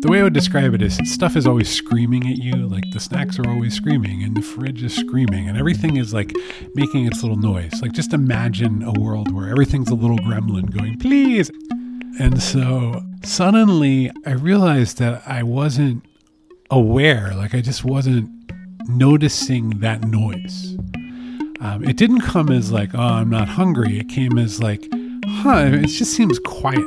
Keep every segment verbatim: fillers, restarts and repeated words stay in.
the way I would describe it is stuff is always screaming at you. Like the snacks are always screaming and the fridge is screaming and everything is like making its little noise. Like just imagine a world where everything's a little gremlin going, please. And so suddenly I realized that I wasn't aware, like I just wasn't noticing that noise. Um, it didn't come as like, oh, I'm not hungry. It came as like, huh, it just seems quiet.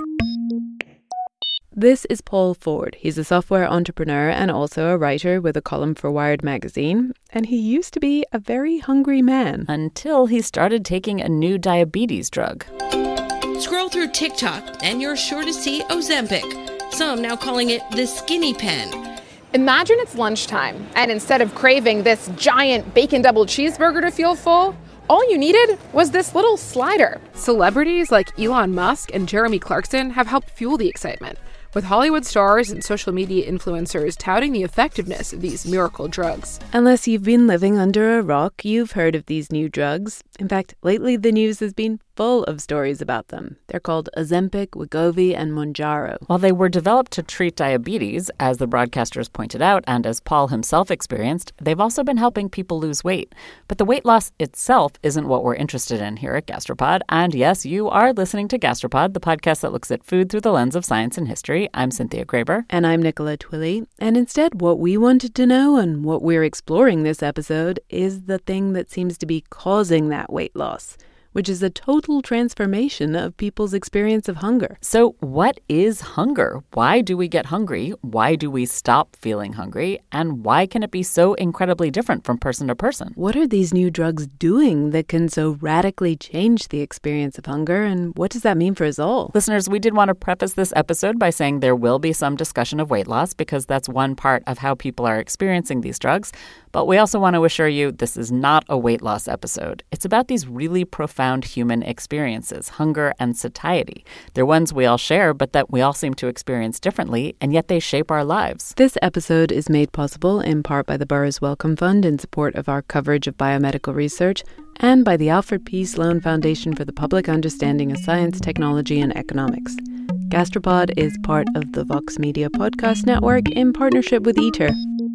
This is Paul Ford. He's a software entrepreneur and also a writer with a column for Wired magazine. And he used to be a very hungry man. Until he started taking a new diabetes drug. Scroll through TikTok and you're sure to see Ozempic. Some now calling it the skinny pen. Imagine it's lunchtime, and instead of craving this giant bacon double cheeseburger to feel full, all you needed was this little slider. Celebrities like Elon Musk and Jeremy Clarkson have helped fuel the excitement, with Hollywood stars and social media influencers touting the effectiveness of these miracle drugs. Unless you've been living under a rock, you've heard of these new drugs. In fact, lately the news has been full of stories about them. They're called Ozempic, Wegovy, and Mounjaro. While they were developed to treat diabetes, as the broadcasters pointed out, and as Paul himself experienced, they've also been helping people lose weight. But the weight loss itself isn't what we're interested in here at Gastropod. And yes, you are listening to Gastropod, the podcast that looks at food through the lens of science and history. I'm Cynthia Graber. And I'm Nicola Twilley. And instead, what we wanted to know and what we're exploring this episode is the thing that seems to be causing that weight loss, which is a total transformation of people's experience of hunger. So what is hunger? Why do we get hungry? Why do we stop feeling hungry? And why can it be so incredibly different from person to person? What are these new drugs doing that can so radically change the experience of hunger? And what does that mean for us all? Listeners, we did want to preface this episode by saying there will be some discussion of weight loss because that's one part of how people are experiencing these drugs. But we also want to assure you this is not a weight loss episode. It's about these really profound human experiences, hunger and satiety. They're ones we all share, but that we all seem to experience differently, and yet they shape our lives. This episode is made possible in part by the Burroughs Wellcome Fund in support of our coverage of biomedical research, and by the Alfred P. Sloan Foundation for the Public Understanding of Science, Technology, and Economics. Gastropod is part of the Vox Media Podcast Network in partnership with ITER.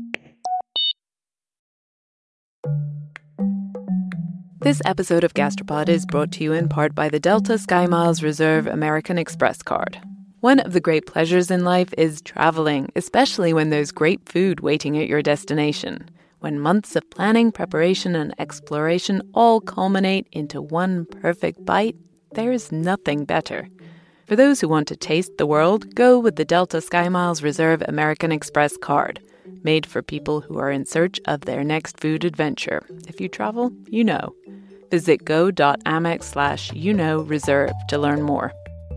This episode of Gastropod is brought to you in part by the Delta SkyMiles Reserve American Express card. One of the great pleasures in life is traveling, especially when there's great food waiting at your destination. When months of planning, preparation, and exploration all culminate into one perfect bite, there's nothing better. For those who want to taste the world, go with the Delta SkyMiles Reserve American Express card, made for people who are in search of their next food adventure. If you travel, you know. Visit go.amex slash you know reserve to learn more.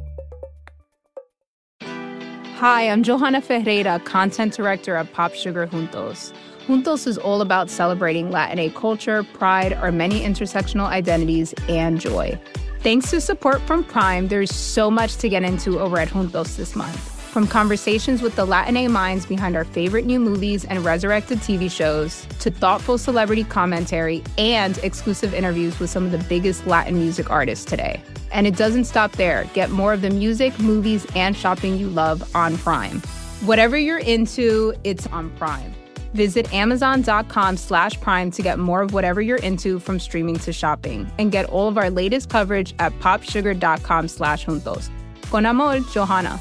Hi, I'm Johanna Ferreira, content director at Pop Sugar Juntos. Juntos is all about celebrating Latinx culture, pride, our many intersectional identities, and joy. Thanks to support from Prime, there's so much to get into over at Juntos this month. From conversations with the Latinx minds behind our favorite new movies and resurrected T V shows, to thoughtful celebrity commentary and exclusive interviews with some of the biggest Latin music artists today. And it doesn't stop there. Get more of the music, movies, and shopping you love on Prime. Whatever you're into, it's on Prime. Visit amazon.com slash prime to get more of whatever you're into, from streaming to shopping. And get all of our latest coverage at popsugar.com slash juntos. Con amor, Johanna.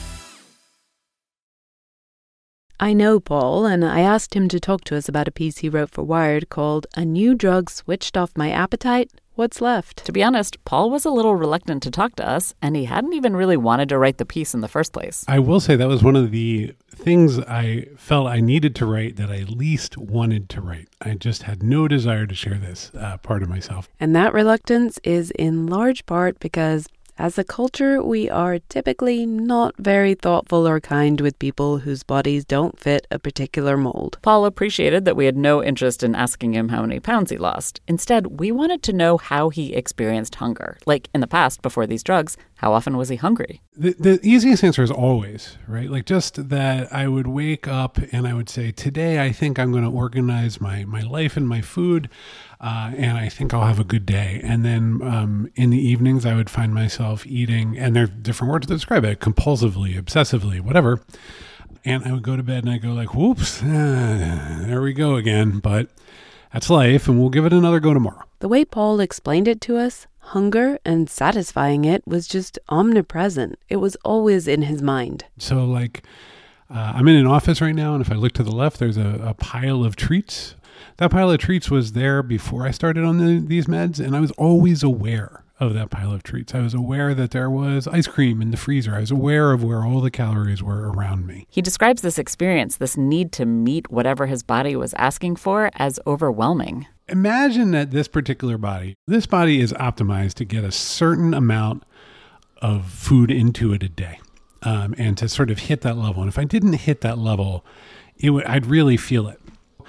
I know Paul, and I asked him to talk to us about a piece he wrote for Wired called A New Drug Switched Off My Appetite, What's Left? To be honest, Paul was a little reluctant to talk to us, and he hadn't even really wanted to write the piece in the first place. I will say that was one of the things I felt I needed to write that I least wanted to write. I just had no desire to share this uh, part of myself. And that reluctance is in large part because as a culture, we are typically not very thoughtful or kind with people whose bodies don't fit a particular mold. Paul appreciated that we had no interest in asking him how many pounds he lost. Instead, we wanted to know how he experienced hunger. Like in the past, before these drugs, how often was he hungry? The, the easiest answer is always, right? Like just that I would wake up and I would say, today I think I'm going to organize my, my life and my food. Uh, and I think I'll have a good day. And then um, in the evenings, I would find myself eating, and there are different words to describe it, compulsively, obsessively, whatever. And I would go to bed and I go like, whoops, uh, there we go again. But that's life, and we'll give it another go tomorrow. The way Paul explained it to us, hunger and satisfying it was just omnipresent. It was always in his mind. So like, uh, I'm in an office right now, and if I look to the left, there's a, a pile of treats. That pile of treats was there before I started on the, these meds, and I was always aware of that pile of treats. I was aware that there was ice cream in the freezer. I was aware of where all the calories were around me. He describes this experience, this need to meet whatever his body was asking for, as overwhelming. Imagine that this particular body, this body is optimized to get a certain amount of food into it a day, um, and to sort of hit that level. And if I didn't hit that level, it would, I'd really feel it.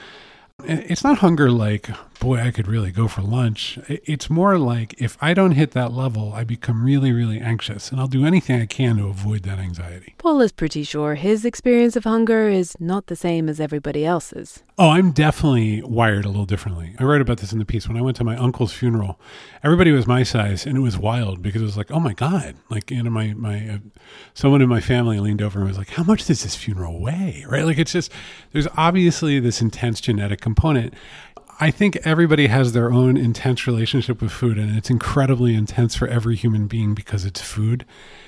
It's not hunger like, boy, I could really go for lunch. It's more like if I don't hit that level, I become really, really anxious, and I'll do anything I can to avoid that anxiety. Paul is pretty sure his experience of hunger is not the same as everybody else's. Oh, I'm definitely wired a little differently. I wrote about this in the piece. When I went to my uncle's funeral, everybody was my size, and it was wild because it was like, oh my God. Like, you know, my, my, uh, someone in my family leaned over and was like, how much does this funeral weigh? Right? Like, it's just, there's obviously this intense genetic component. I think everybody has their own intense relationship with food, and it's incredibly intense for every human being because it's food.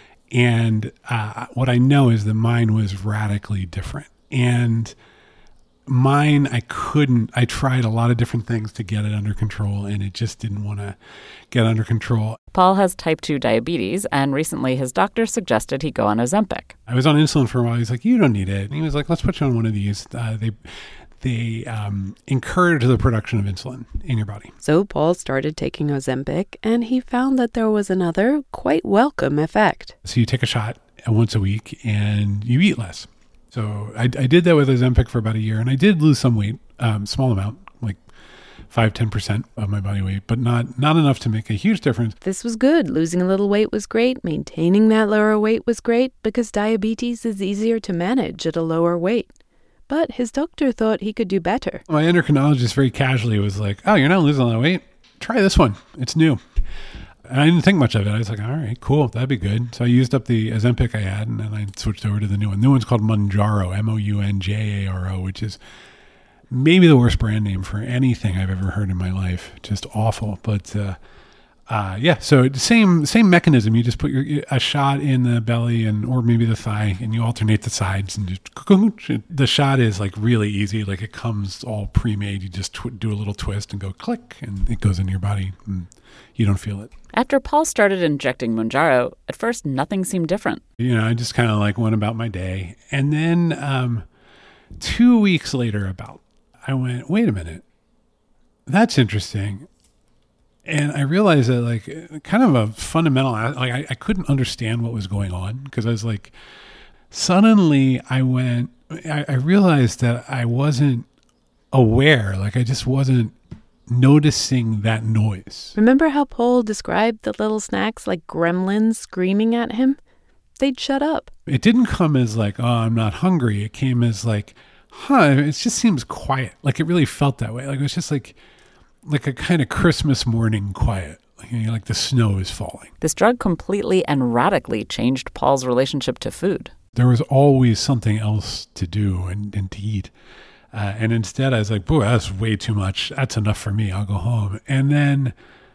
And uh, what I know is that mine was radically different. And mine, I couldn't, I tried a lot of different things to get it under control, and it just didn't want to get under control. Paul has type two diabetes, and recently his doctor suggested he go on Ozempic. I was on insulin for a while. He's like, you don't need it. And he was like, let's put you on one of these. Uh, they they um, encourage the production of insulin in your body. So Paul started taking Ozempic, and he found that there was another quite welcome effect. So you take a shot once a week, and you eat less. So I, I did that with Ozempic for about a year, and I did lose some weight, um, small amount, like five, ten percent of my body weight, but not, not enough to make a huge difference. This was good. Losing a little weight was great. Maintaining that lower weight was great because diabetes is easier to manage at a lower weight. But his doctor thought he could do better. My endocrinologist very casually was like, oh, you're not losing a lot of weight? Try this one. It's new. And I didn't think much of it. I was like, all right, cool. That'd be good. So I used up the Ozempic I had, and then I switched over to the new one. The new one's called Mounjaro, M O U N J A R O, which is maybe the worst brand name for anything I've ever heard in my life. Just awful. But uh, uh, yeah, so same same mechanism. You just put your a shot in the belly and or maybe the thigh, and you alternate the sides. And just, the shot is like really easy. Like it comes all pre-made. You just tw- do a little twist and go click, and it goes into your body. And you don't feel it. After Paul started injecting Mounjaro, at first nothing seemed different. You know, I just kind of like went about my day. And then um, two weeks later about, I went, wait a minute, that's interesting. And I realized that like kind of a fundamental, like I, I couldn't understand what was going on because I was like, suddenly I went, I, I realized that I wasn't aware, like I just wasn't noticing that noise. Remember how Paul described the little snacks like gremlins screaming at him? They'd shut up. It didn't come as like, oh, I'm not hungry. It came as like, huh, it just seems quiet. Like it really felt that way. Like it was just like, like a kind of Christmas morning quiet. Like, you know, like the snow is falling. This drug completely and radically changed Paul's relationship to food. There was always something else to do and, and to eat. Uh, and instead I was like, boy, that's way too much. That's enough for me. I'll go home. And then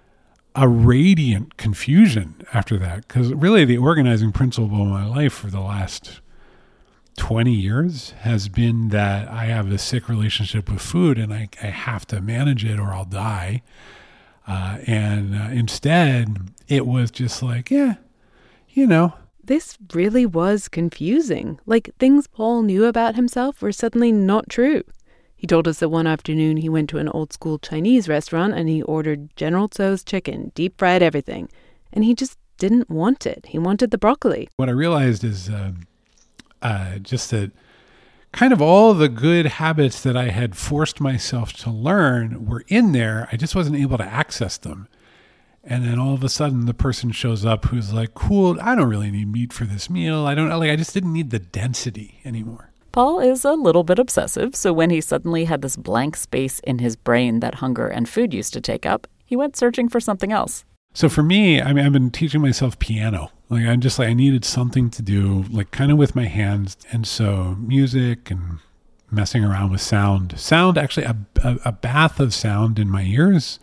a radiant confusion after that, because really the organizing principle of my life for the last twenty years has been that I have a sick relationship with food and I, I have to manage it or I'll die. Uh, and uh, instead it was just like, yeah, you know. This really was confusing. Like, things Paul knew about himself were suddenly not true. He told us that one afternoon he went to an old-school Chinese restaurant and he ordered General Tso's chicken, deep-fried everything. And he just didn't want it. He wanted the broccoli. What I realized is uh, uh, just that kind of all the good habits that I had forced myself to learn were in there. I just wasn't able to access them. And then all of a sudden the person shows up who's like, cool, I don't really need meat for this meal. I don't like, I just didn't need the density anymore. Paul is a little bit obsessive, so when he suddenly had this blank space in his brain that hunger and food used to take up, he went searching for something else. So for me, I mean, I've been teaching myself piano Like I'm just like, I needed something to do, like kind of with my hands. And so music and messing around with sound, sound, actually a, a, a bath of sound in my ears,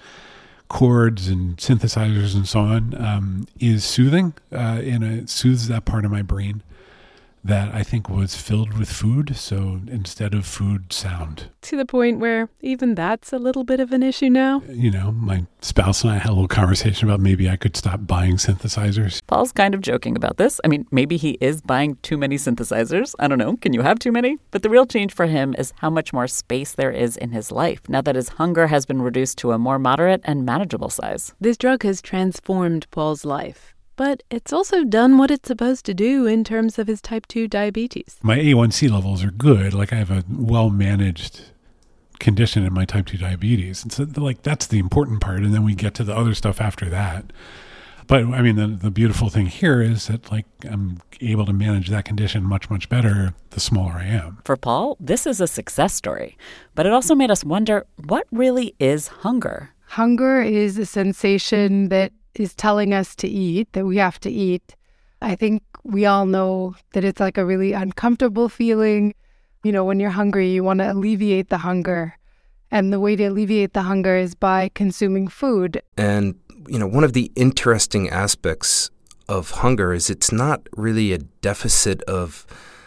chords and synthesizers and so on, um, is soothing, uh, and it soothes that part of my brain that I think was filled with food. So instead of food, sound. To the point where even that's a little bit of an issue now? You know, my spouse and I had a little conversation about maybe I could stop buying synthesizers. Paul's kind of joking about this. I mean, maybe he is buying too many synthesizers. I don't know. Can you have too many? But the real change for him is how much more space there is in his life now that his hunger has been reduced to a more moderate and manageable size. This drug has transformed Paul's life. But it's also done what it's supposed to do in terms of his type two diabetes. My A one C levels are good. Like I have a well-managed condition in my type two diabetes. And so like that's the important part. And then we get to the other stuff after that. But I mean, the, the beautiful thing here is that like I'm able to manage that condition much, much better the smaller I am. For Paul, this is a success story. But it also made us wonder, what really is hunger? Hunger is a sensation that is telling us to eat, that we have to eat. I think we all know that it's like a really uncomfortable feeling. You know, when you're hungry, you want to alleviate the hunger. And the way to alleviate the hunger is by consuming food. And, you know, one of the interesting aspects of hunger is it's not really a deficit of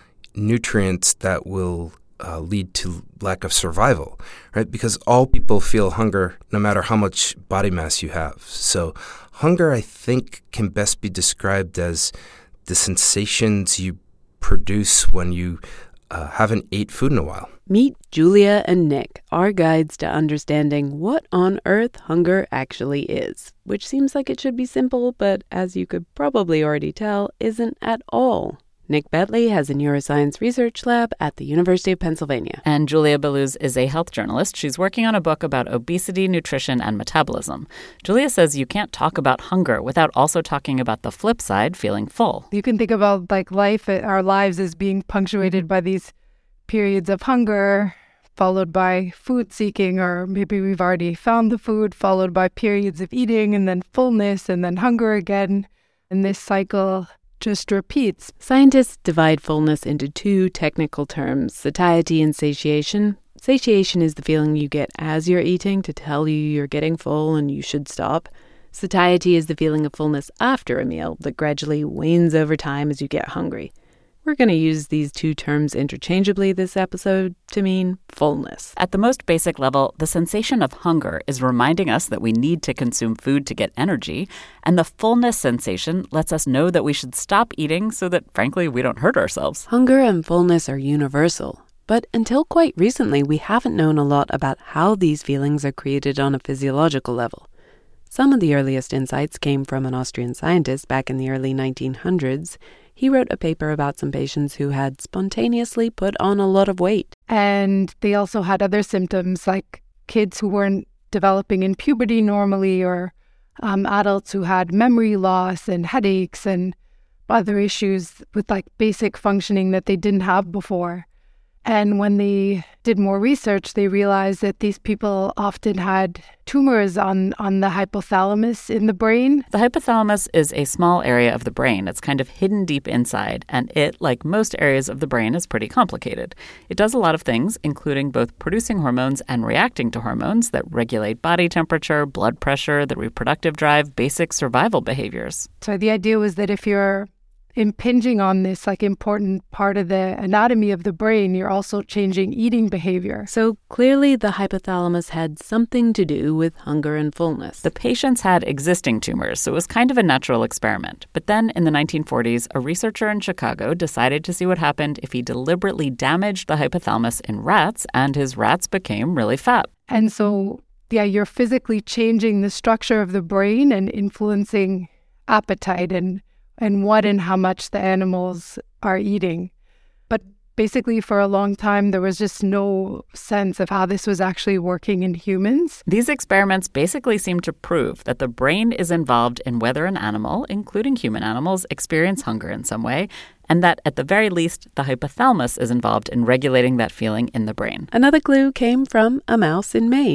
nutrients that will uh, lead to lack of survival, right? Because all people feel hunger no matter how much body mass you have. So hunger, I think, can best be described as the sensations you produce when you uh, haven't ate food in a while. Meet Julia and Nick, our guides to understanding what on earth hunger actually is, which seems like it should be simple, but as you could probably already tell, isn't at all. Nick Bentley has a neuroscience research lab at the University of Pennsylvania. And Julia Belluz is a health journalist. She's working on a book about obesity, nutrition, and metabolism. Julia says you can't talk about hunger without also talking about the flip side, feeling full. You can think about like life, our lives as being punctuated by these periods of hunger, followed by food seeking, or maybe we've already found the food, followed by periods of eating, and then fullness, and then hunger again. And this cycle just repeats. Scientists divide fullness into two technical terms, satiety and satiation. Satiation is the feeling you get as you're eating to tell you you're getting full and you should stop. Satiety is the feeling of fullness after a meal that gradually wanes over time as you get hungry. We're going to use these two terms interchangeably this episode to mean fullness. At the most basic level, the sensation of hunger is reminding us that we need to consume food to get energy, and the fullness sensation lets us know that we should stop eating so that, frankly, we don't hurt ourselves. Hunger and fullness are universal, but until quite recently, we haven't known a lot about how these feelings are created on a physiological level. Some of the earliest insights came from an Austrian scientist back in the early nineteen hundreds. He wrote a paper about some patients who had spontaneously put on a lot of weight. And they also had other symptoms like kids who weren't developing in puberty normally, or um, adults who had memory loss and headaches and other issues with like basic functioning that they didn't have before. And when they did more research, they realized that these people often had tumors on, on the hypothalamus in the brain. The hypothalamus is a small area of the brain. It's kind of hidden deep inside, and it, like most areas of the brain, is pretty complicated. It does a lot of things, including both producing hormones and reacting to hormones that regulate body temperature, blood pressure, the reproductive drive, basic survival behaviors. So the idea was that if you're impinging on this like important part of the anatomy of the brain, you're also changing eating behavior. So clearly the hypothalamus had something to do with hunger and fullness. The patients had existing tumors, so it was kind of a natural experiment. But then in the nineteen forties, a researcher in Chicago decided to see what happened if he deliberately damaged the hypothalamus in rats, and his rats became really fat. And so, yeah, you're physically changing the structure of the brain and influencing appetite and and what and how much the animals are eating. But basically, for a long time, there was just no sense of how this was actually working in humans. These experiments basically seem to prove that the brain is involved in whether an animal, including human animals, experience hunger in some way, and that, at the very least, the hypothalamus is involved in regulating that feeling in the brain. Another clue came from a mouse in Maine.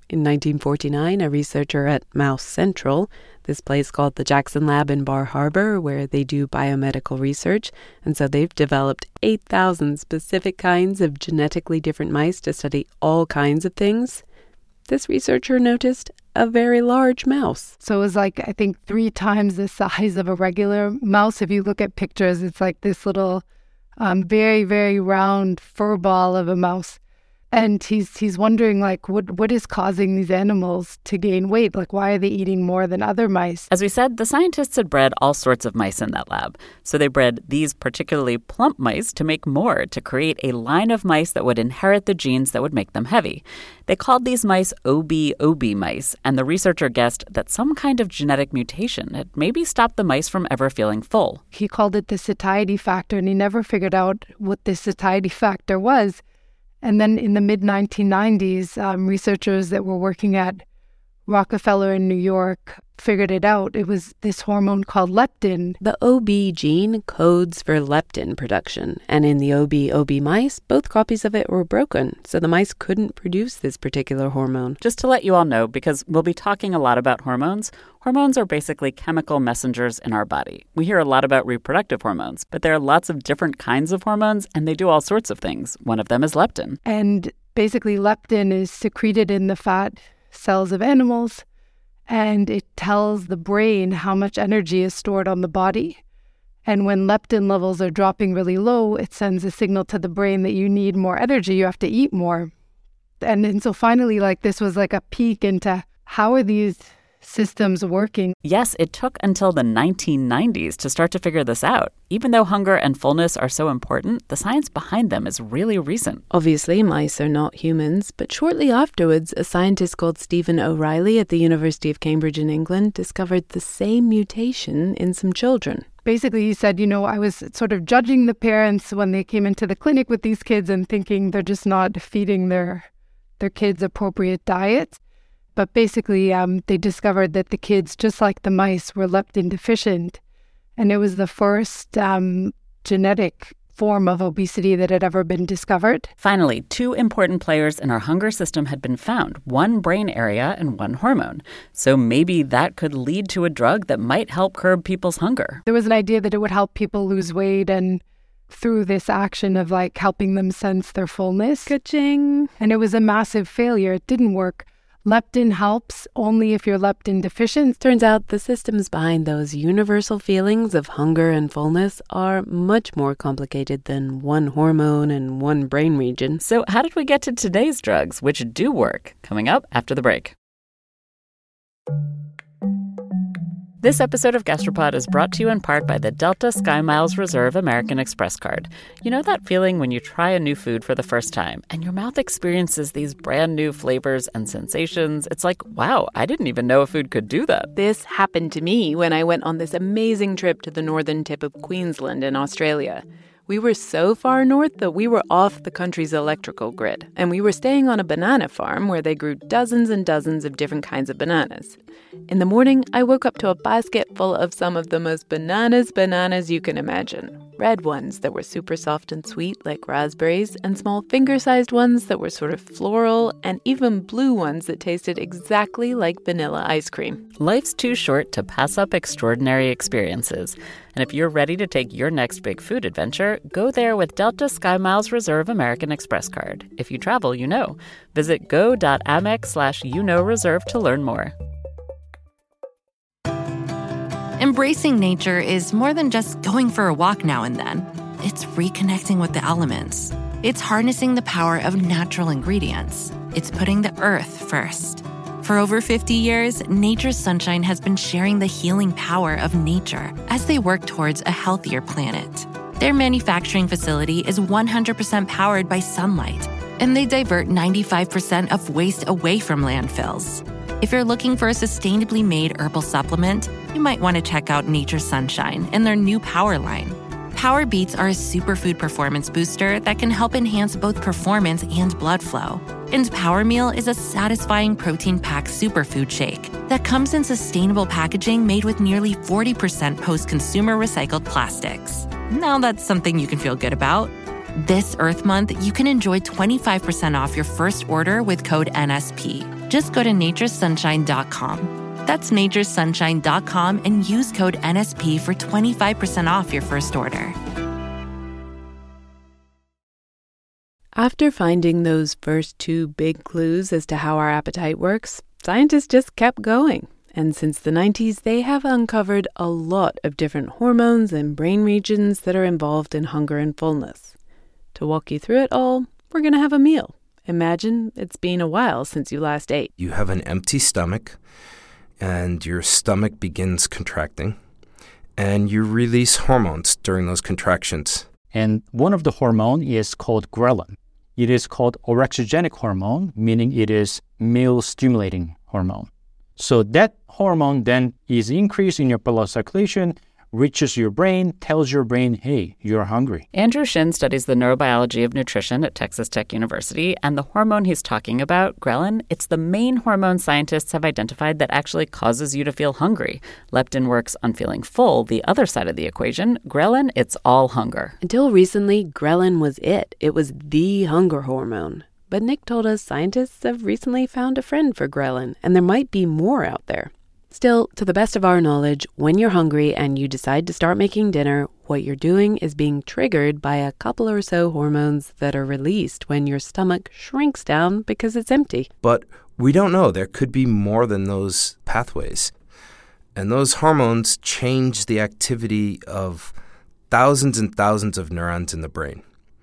In nineteen forty-nine, a researcher at Mouse Central, this place called the Jackson Lab in Bar Harbor, where they do biomedical research, and so they've developed eight thousand specific kinds of genetically different mice to study all kinds of things. This researcher noticed a very large mouse. So it was like, I think, three times the size of a regular mouse. If you look at pictures, it's like this little um, very, very round fur ball of a mouse. And he's he's wondering, like, what what is causing these animals to gain weight? Like, why are they eating more than other mice? As we said, the scientists had bred all sorts of mice in that lab. So they bred these particularly plump mice to make more, to create a line of mice that would inherit the genes that would make them heavy. They called these mice O B O B mice, and the researcher guessed that some kind of genetic mutation had maybe stopped the mice from ever feeling full. He called it the satiety factor, and he never figured out what the satiety factor was. And then in the mid nineteen nineties, um, researchers that were working at Rockefeller in New York figured it out. It was this hormone called leptin. The O B gene codes for leptin production, and in the O B O B mice, both copies of it were broken, so the mice couldn't produce this particular hormone. Just to let you all know, because we'll be talking a lot about hormones, hormones are basically chemical messengers in our body. We hear a lot about reproductive hormones, but there are lots of different kinds of hormones, and they do all sorts of things. One of them is leptin. And basically, leptin is secreted in the fat cells of animals, and it tells the brain how much energy is stored on the body. And when leptin levels are dropping really low, it sends a signal to the brain that you need more energy, you have to eat more. And, and so finally, like, this was like a peek into how are these systems working. Yes, it took until the nineteen nineties to start to figure this out. Even though hunger and fullness are so important, the science behind them is really recent. Obviously, mice are not humans, but shortly afterwards, a scientist called Stephen O'Reilly at the University of Cambridge in England discovered the same mutation in some children. Basically, he said, you know, I was sort of judging the parents when they came into the clinic with these kids and thinking they're just not feeding their their kids appropriate diets. But basically, um, they discovered that the kids, just like the mice, were leptin deficient. And it was the first um, genetic form of obesity that had ever been discovered. Finally, two important players in our hunger system had been found, one brain area and one hormone. So maybe that could lead to a drug that might help curb people's hunger. There was an idea that it would help people lose weight, and through this action of like helping them sense their fullness. Ka-ching! And it was a massive failure. It didn't work. Leptin helps only if you're leptin deficient. Turns out the systems behind those universal feelings of hunger and fullness are much more complicated than one hormone and one brain region. So how did we get to today's drugs, which do work? Coming up after the break. This episode of Gastropod is brought to you in part by the Delta SkyMiles Reserve American Express card. You know that feeling when you try a new food for the first time and your mouth experiences these brand new flavors and sensations? It's like, wow, I didn't even know a food could do that. This happened to me when I went on this amazing trip to the northern tip of Queensland in Australia. We were so far north that we were off the country's electrical grid, and we were staying on a banana farm where they grew dozens and dozens of different kinds of bananas. In the morning, I woke up to a basket full of some of the most bananas bananas you can imagine. Red ones that were super soft and sweet like raspberries, and small finger-sized ones that were sort of floral, and even blue ones that tasted exactly like vanilla ice cream. Life's too short to pass up extraordinary experiences. And if you're ready to take your next big food adventure, go there with Delta SkyMiles Reserve American Express card. If you travel, you know. Visit go.amex slash you know reserve to learn more. Embracing nature is more than just going for a walk now and then. It's reconnecting with the elements. It's harnessing the power of natural ingredients. It's putting the earth first. For over fifty years, Nature's Sunshine has been sharing the healing power of nature as they work towards a healthier planet. Their manufacturing facility is one hundred percent powered by sunlight, and they divert ninety-five percent of waste away from landfills. If you're looking for a sustainably made herbal supplement, you might want to check out Nature's Sunshine and their new Power line. Power Beats are a superfood performance booster that can help enhance both performance and blood flow. And Power Meal is a satisfying protein-packed superfood shake that comes in sustainable packaging made with nearly forty percent post-consumer recycled plastics. Now that's something you can feel good about. This Earth Month, you can enjoy twenty-five percent off your first order with code N S P. Just go to nature's sunshine dot com. That's nature's sunshine dot com and use code N S P for twenty-five percent off your first order. After finding those first two big clues as to how our appetite works, scientists just kept going. And since the nineties, they have uncovered a lot of different hormones and brain regions that are involved in hunger and fullness. To walk you through it all, we're going to have a meal. Imagine it's been a while since you last ate. You have an empty stomach, and your stomach begins contracting, and you release hormones during those contractions. And one of the hormone is called ghrelin. It is called orexigenic hormone, meaning it is meal-stimulating hormone. So that hormone then is increased in your blood circulation, reaches your brain, tells your brain, hey, you're hungry. Andrew Shin studies the neurobiology of nutrition at Texas Tech University, and the hormone he's talking about, ghrelin, it's the main hormone scientists have identified that actually causes you to feel hungry. Leptin works on feeling full, the other side of the equation. Ghrelin, it's all hunger. Until recently, ghrelin was it. It was the hunger hormone. But Nick told us scientists have recently found a friend for ghrelin, and there might be more out there. Still, to the best of our knowledge, when you're hungry and you decide to start making dinner, what you're doing is being triggered by a couple or so hormones that are released when your stomach shrinks down because it's empty. But we don't know. There could be more than those pathways. And those hormones change the activity of thousands and thousands of neurons in the brain.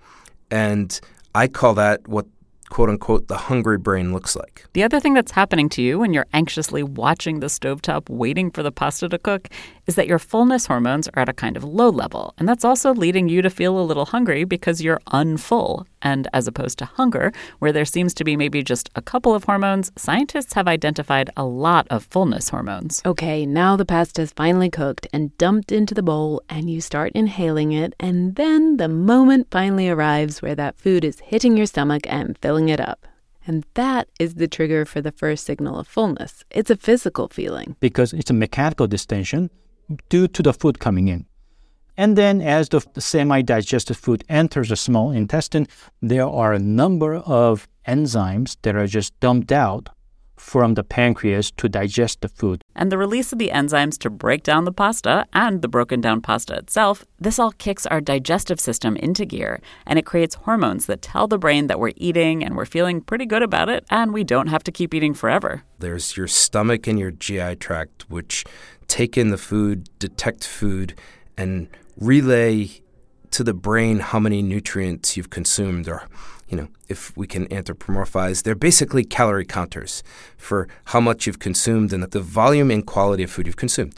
And I call that what quote-unquote, the hungry brain looks like. The other thing that's happening to you when you're anxiously watching the stovetop waiting for the pasta to cook is that your fullness hormones are at a kind of low level. And that's also leading you to feel a little hungry because you're unfull. And as opposed to hunger, where there seems to be maybe just a couple of hormones, scientists have identified a lot of fullness hormones. Okay, now the pasta's finally cooked and dumped into the bowl, and you start inhaling it, and then the moment finally arrives where that food is hitting your stomach and filling it up. And that is the trigger for the first signal of fullness. It's a physical feeling. Because it's a mechanical distension due to the food coming in. And then as the semi-digested food enters the small intestine, there are a number of enzymes that are just dumped out from the pancreas to digest the food. And the release of the enzymes to break down the pasta and the broken down pasta itself, this all kicks our digestive system into gear, and it creates hormones that tell the brain that we're eating and we're feeling pretty good about it, and we don't have to keep eating forever. There's your stomach and your G I tract, which take in the food, detect food, and relay to the brain how many nutrients you've consumed, or, you know, if we can anthropomorphize, they're basically calorie counters for how much you've consumed and the volume and quality of food you've consumed.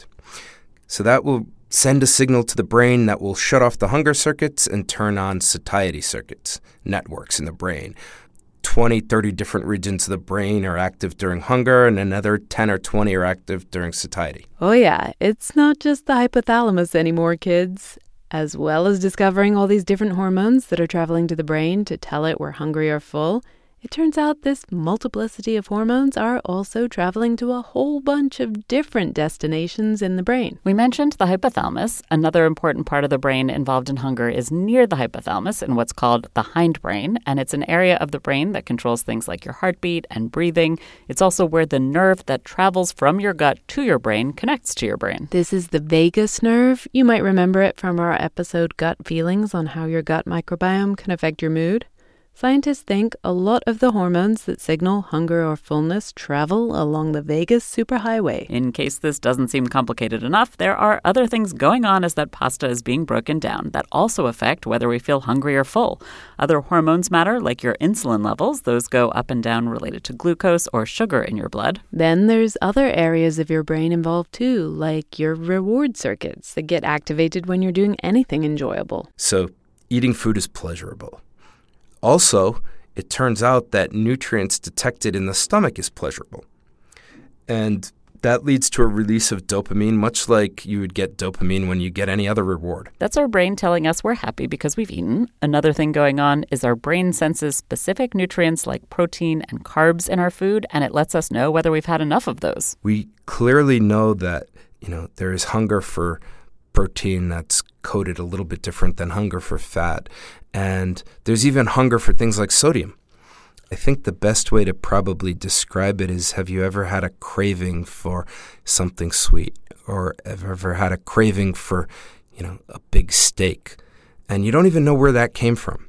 So that will send a signal to the brain that will shut off the hunger circuits and turn on satiety circuits, networks in the brain. twenty, thirty different regions of the brain are active during hunger, and another ten or twenty are active during satiety. Oh yeah, it's not just the hypothalamus anymore, kids. As well as discovering all these different hormones that are traveling to the brain to tell it we're hungry or full, it turns out this multiplicity of hormones are also traveling to a whole bunch of different destinations in the brain. We mentioned the hypothalamus. Another important part of the brain involved in hunger is near the hypothalamus in what's called the hindbrain, and it's an area of the brain that controls things like your heartbeat and breathing. It's also where the nerve that travels from your gut to your brain connects to your brain. This is the vagus nerve. You might remember it from our episode Gut Feelings on how your gut microbiome can affect your mood. Scientists think a lot of the hormones that signal hunger or fullness travel along the vagus superhighway. In case this doesn't seem complicated enough, there are other things going on as that pasta is being broken down that also affect whether we feel hungry or full. Other hormones matter, like your insulin levels. Those go up and down related to glucose or sugar in your blood. Then there's other areas of your brain involved too, like your reward circuits that get activated when you're doing anything enjoyable. So eating food is pleasurable. Also, it turns out that nutrients detected in the stomach is pleasurable. And that leads to a release of dopamine, much like you would get dopamine when you get any other reward. That's our brain telling us we're happy because we've eaten. Another thing going on is our brain senses specific nutrients like protein and carbs in our food, and it lets us know whether we've had enough of those. We clearly know that, you know, there is hunger for protein that's coded a little bit different than hunger for fat. And there's even hunger for things like sodium. I think the best way to probably describe it is, have you ever had a craving for something sweet, or have ever had a craving for, you know, a big steak, and you don't even know where that came from?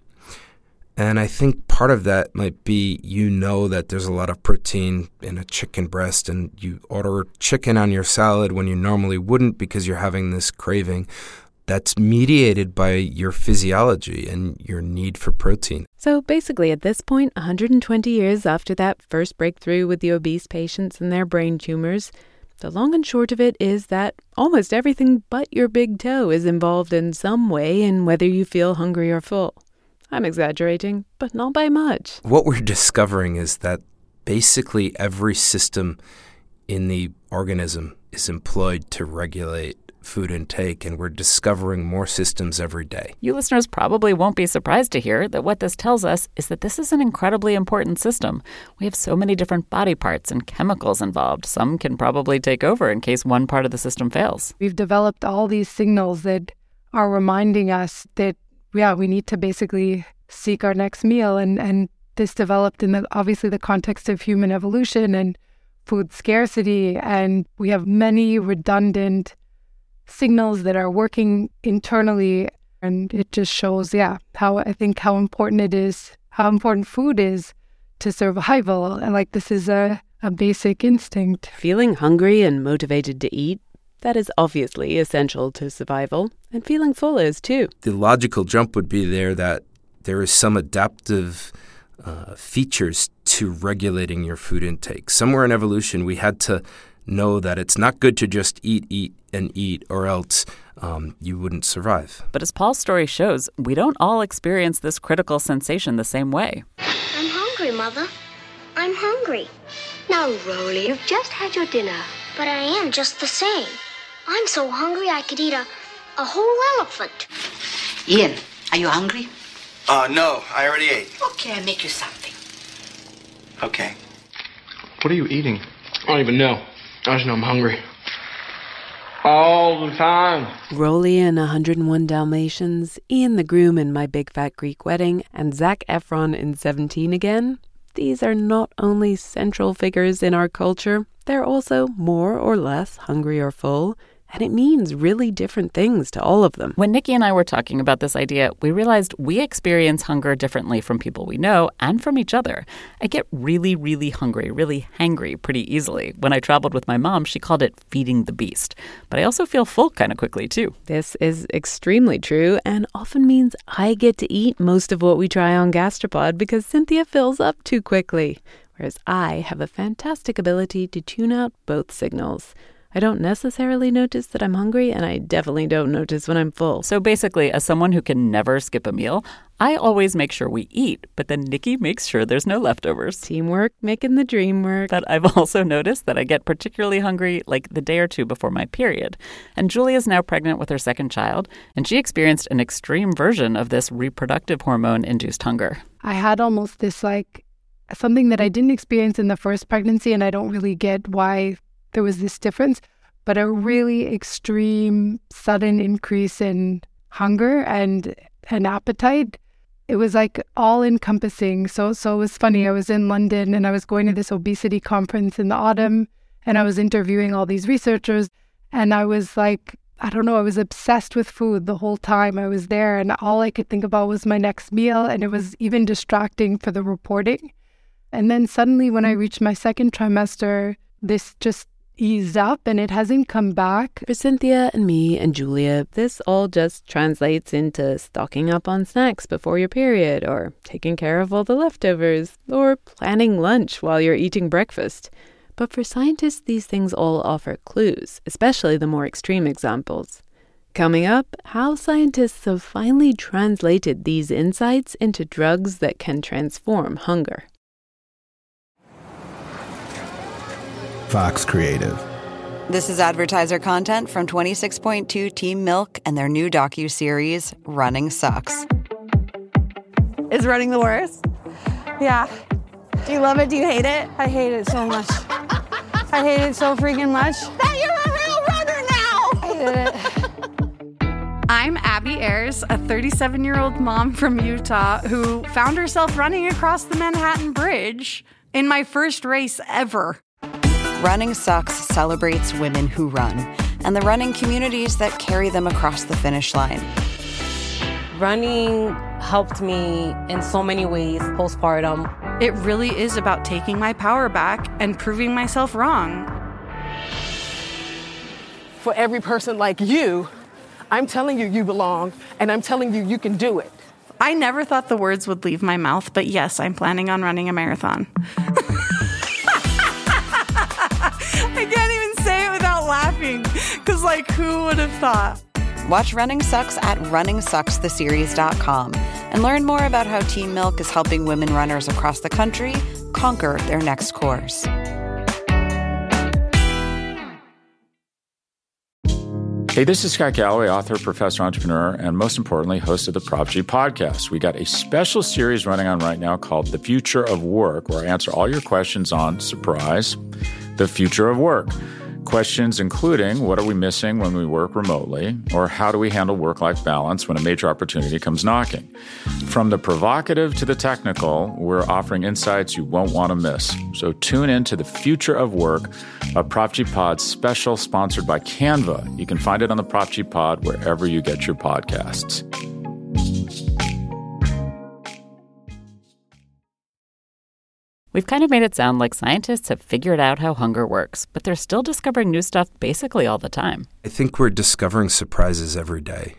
And I think part of that might be, you know that there's a lot of protein in a chicken breast, and you order chicken on your salad when you normally wouldn't because you're having this craving. That's mediated by your physiology and your need for protein. So basically, at this point, one hundred twenty years after that first breakthrough with the obese patients and their brain tumors, the long and short of it is that almost everything but your big toe is involved in some way in whether you feel hungry or full. I'm exaggerating, but not by much. What we're discovering is that basically every system in the organism is employed to regulate food intake, and we're discovering more systems every day. You listeners probably won't be surprised to hear that what this tells us is that this is an incredibly important system. We have so many different body parts and chemicals involved. Some can probably take over in case one part of the system fails. We've developed all these signals that are reminding us that, yeah, we need to basically seek our next meal. And, and this developed in the, obviously the context of human evolution and food scarcity. And we have many redundant signals that are working internally. And it just shows, yeah, how I think how important it is, how important food is to survival. And like, this is a, a basic instinct. Feeling hungry and motivated to eat, that is obviously essential to survival. And feeling full is too. The logical jump would be there that there is some adaptive uh, features to regulating your food intake. Somewhere in evolution, we had to know that it's not good to just eat, eat, and eat, or else um, you wouldn't survive. But as Paul's story shows, we don't all experience this critical sensation the same way. I'm hungry, Mother. I'm hungry. Now, Rolly, you've just had your dinner. But I am just the same. I'm so hungry I could eat a, a whole elephant. Ian, are you hungry? Uh, no, I already ate. Okay, I'll make you something. Okay. What are you eating? I don't even know. I just know I'm hungry. All the time. Rolly in one hundred one Dalmatians, Ian the groom in My Big Fat Greek Wedding, and Zac Efron in seventeen again. These are not only central figures in our culture, they're also more or less hungry or full, and it means really different things to all of them. When Nikki and I were talking about this idea, we realized we experience hunger differently from people we know and from each other. I get really, really hungry, really hangry pretty easily. When I traveled with my mom, she called it feeding the beast. But I also feel full kind of quickly, too. This is extremely true and often means I get to eat most of what we try on Gastropod because Cynthia fills up too quickly, whereas I have a fantastic ability to tune out both signals. I don't necessarily notice that I'm hungry, and I definitely don't notice when I'm full. So basically, as someone who can never skip a meal, I always make sure we eat, but then Nikki makes sure there's no leftovers. Teamwork, making the dream work. But I've also noticed that I get particularly hungry like the day or two before my period. And Julia's now pregnant with her second child, and she experienced an extreme version of this reproductive hormone-induced hunger. I had almost this, like, something that I didn't experience in the first pregnancy, and I don't really get why there was this difference, but a really extreme, sudden increase in hunger and and appetite. It was like all encompassing. So so it was funny. I was in London and I was going to this obesity conference in the autumn, and I was interviewing all these researchers, and I was like, I don't know, I was obsessed with food the whole time I was there, and all I could think about was my next meal, and it was even distracting for the reporting. And then suddenly when I reached my second trimester, this just eased up, and it hasn't come back. For Cynthia and me and Julia, this all just translates into stocking up on snacks before your period, or taking care of all the leftovers, or planning lunch while you're eating breakfast. But for scientists, these things all offer clues, especially the more extreme examples. Coming up, how scientists have finally translated these insights into drugs that can transform hunger. Fox Creative. This is advertiser content from twenty-six point two Team Milk and their new docu-series, Running Sucks. Is running the worst? Yeah. Do you love it? Do you hate it? I hate it so much. I hate it so freaking much. That you're a real runner now! I hate it. I'm Abby Katie Ayers, a thirty-seven-year-old mom from Utah who found herself running across the Manhattan Bridge in my first race ever. Running Sucks celebrates women who run and the running communities that carry them across the finish line. Running helped me in so many ways postpartum. It really is about taking my power back and proving myself wrong. For every person like you, I'm telling you you belong, and I'm telling you you can do it. I never thought the words would leave my mouth, but yes, I'm planning on running a marathon. I can't even say it without laughing, because, like, who would have thought? Watch Running Sucks at running sucks the series dot com and learn more about how Team Milk is helping women runners across the country conquer their next course. Hey, this is Scott Galloway, author, professor, entrepreneur, and most importantly, host of the Prop G podcast. We got a special series running on right now called The Future of Work, where I answer all your questions on, surprise, the future of work. Questions including, what are we missing when we work remotely? Or how do we handle work-life balance when a major opportunity comes knocking? From the provocative to the technical, we're offering insights you won't want to miss. So tune in to The Future of Work, a Prop G Pod special sponsored by Canva. You can find it on the Prop G Pod wherever you get your podcasts. We've kind of made it sound like scientists have figured out how hunger works, but they're still discovering new stuff basically all the time. I think we're discovering surprises every day.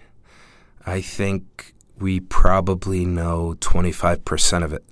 I think we probably know twenty-five percent of it.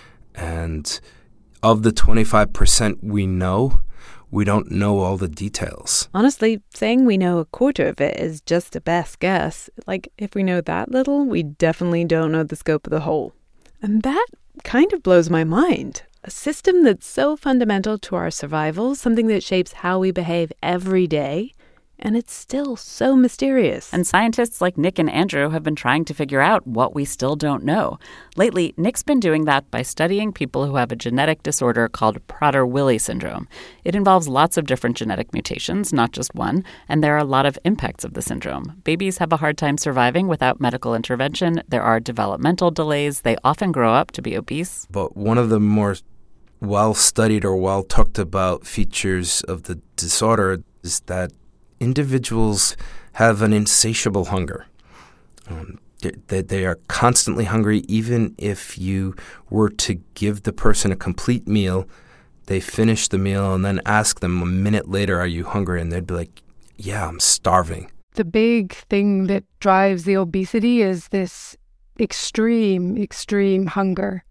And of the twenty-five percent we know, we don't know all the details. Honestly, saying we know a quarter of it is just a best guess. Like, if we know that little, we definitely don't know the scope of the whole. And that kind of blows my mind. A system that's so fundamental to our survival, something that shapes how we behave every day, and it's still so mysterious. And scientists like Nick and Andrew have been trying to figure out what we still don't know. Lately, Nick's been doing that by studying people who have a genetic disorder called Prader-Willi syndrome. It involves lots of different genetic mutations, not just one, and there are a lot of impacts of the syndrome. Babies have a hard time surviving without medical intervention. There are developmental delays. They often grow up to be obese. But one of the more well-studied or well-talked about features of the disorder is that individuals have an insatiable hunger. Um, they, they are constantly hungry. Even if you were to give the person a complete meal, they finish the meal and then ask them a minute later, are you hungry? And they'd be like, yeah, I'm starving. The big thing that drives the obesity is this extreme, extreme hunger.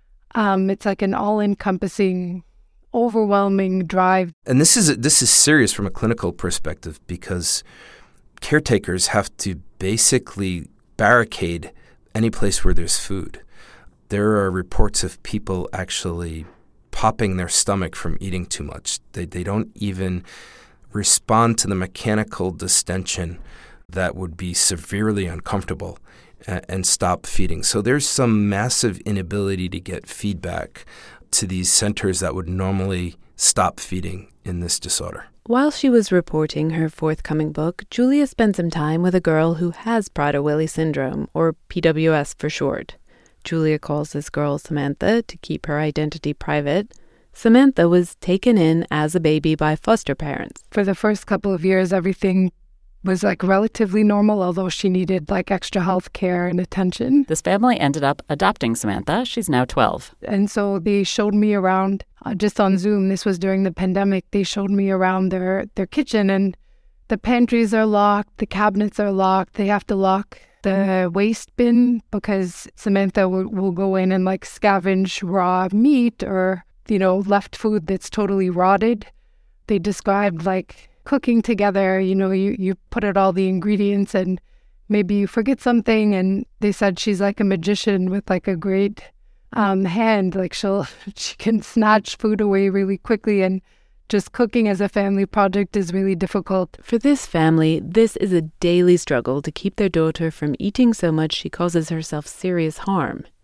Um, it's like an all-encompassing, overwhelming drive. And this is this is serious from a clinical perspective because caretakers have to basically barricade any place where there's food. There are reports of people actually popping their stomach from eating too much. They they don't even respond to the mechanical distension that would be severely uncomfortable and stop feeding. So there's some massive inability to get feedback to these centers that would normally stop feeding in this disorder. While she was reporting her forthcoming book, Julia spent some time with a girl who has Prader-Willi syndrome, or P W S for short. Julia calls this girl Samantha to keep her identity private. Samantha was taken in as a baby by foster parents. For the first couple of years, everything was like relatively normal, although she needed like extra health care and attention. This family ended up adopting Samantha. She's now twelve. And so they showed me around uh, just on Zoom. This was during the pandemic. They showed me around their, their kitchen, and the pantries are locked. The cabinets are locked. They have to lock the waste bin because Samantha will, will go in and like scavenge raw meat or, you know, left food that's totally rotted. They described like cooking together, you know, you, you put out all the ingredients and maybe you forget something. And they said she's like a magician with like a great um, hand. Like she'll, she can snatch food away really quickly, and just cooking as a family project is really difficult. For this family, this is a daily struggle to keep their daughter from eating so much she causes herself serious harm.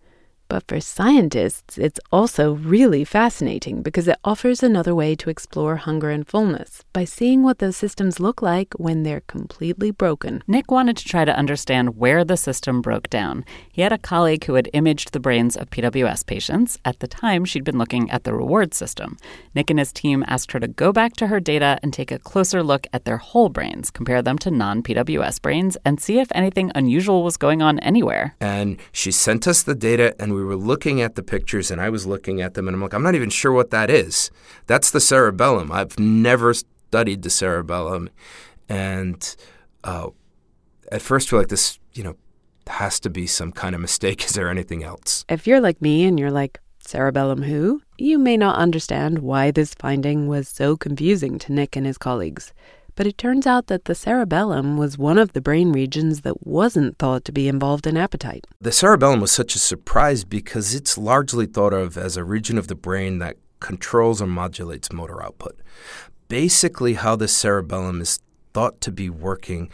But for scientists, it's also really fascinating because it offers another way to explore hunger and fullness by seeing what those systems look like when they're completely broken. Nick wanted to try to understand where the system broke down. He had a colleague who had imaged the brains of P W S patients. At the time, she'd been looking at the reward system. Nick and his team asked her to go back to her data and take a closer look at their whole brains, compare them to non-P W S brains, and see if anything unusual was going on anywhere. And she sent us the data, and we were looking at the pictures, and I was looking at them, and I'm like, I'm not even sure what that is. That's the cerebellum. I've never studied the cerebellum. And uh, at first we're like, this, you know, has to be some kind of mistake. Is there anything else? If you're like me and you're like, cerebellum who? You may not understand why this finding was so confusing to Nick and his colleagues. But it turns out that the cerebellum was one of the brain regions that wasn't thought to be involved in appetite. The cerebellum was such a surprise because it's largely thought of as a region of the brain that controls or modulates motor output. Basically, how the cerebellum is thought to be working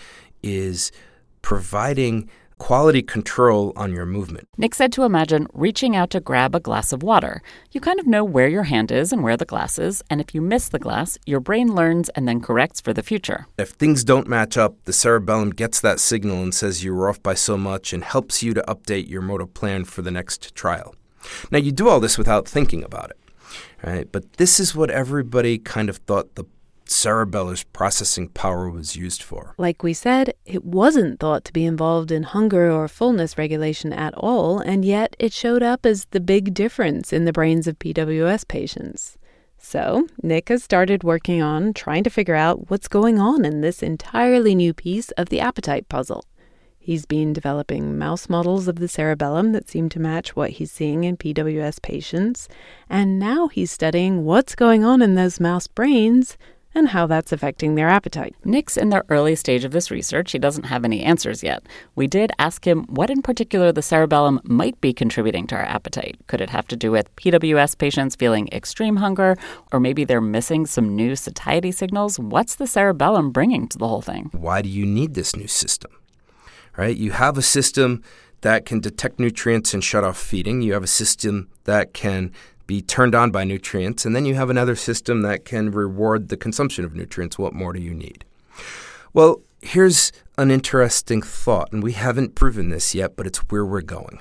is providing quality control on your movement. Nick said to imagine reaching out to grab a glass of water. You kind of know where your hand is and where the glass is, and if you miss the glass, your brain learns and then corrects for the future. If things don't match up, the cerebellum gets that signal and says you were off by so much and helps you to update your motor plan for the next trial. Now, you do all this without thinking about it, right? But this is what everybody kind of thought the cerebellar's processing power was used for. Like we said, it wasn't thought to be involved in hunger or fullness regulation at all, and yet it showed up as the big difference in the brains of P W S patients. So Nick has started working on trying to figure out what's going on in this entirely new piece of the appetite puzzle. He's been developing mouse models of the cerebellum that seem to match what he's seeing in P W S patients, and now he's studying what's going on in those mouse brains and how that's affecting their appetite. Nick's in the early stage of this research. He doesn't have any answers yet. We did ask him what in particular the cerebellum might be contributing to our appetite. Could it have to do with P W S patients feeling extreme hunger, or maybe they're missing some new satiety signals? What's the cerebellum bringing to the whole thing? Why do you need this new system? Right? You have a system that can detect nutrients and shut off feeding. You have a system that can be turned on by nutrients, and then you have another system that can reward the consumption of nutrients. What more do you need? Well, here's an interesting thought, and we haven't proven this yet, but it's where we're going.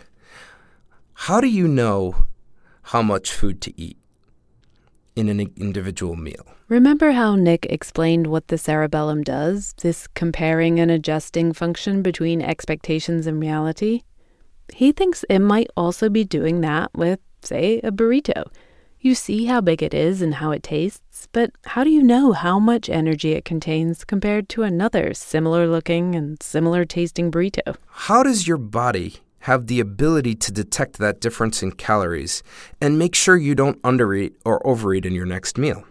How do you know how much food to eat in an individual meal? Remember how Nick explained what the cerebellum does, this comparing and adjusting function between expectations and reality? He thinks it might also be doing that with, say, a burrito. You see how big it is and how it tastes, but how do you know how much energy it contains compared to another similar-looking and similar-tasting burrito? How does your body have the ability to detect that difference in calories and make sure you don't undereat or overeat in your next meal?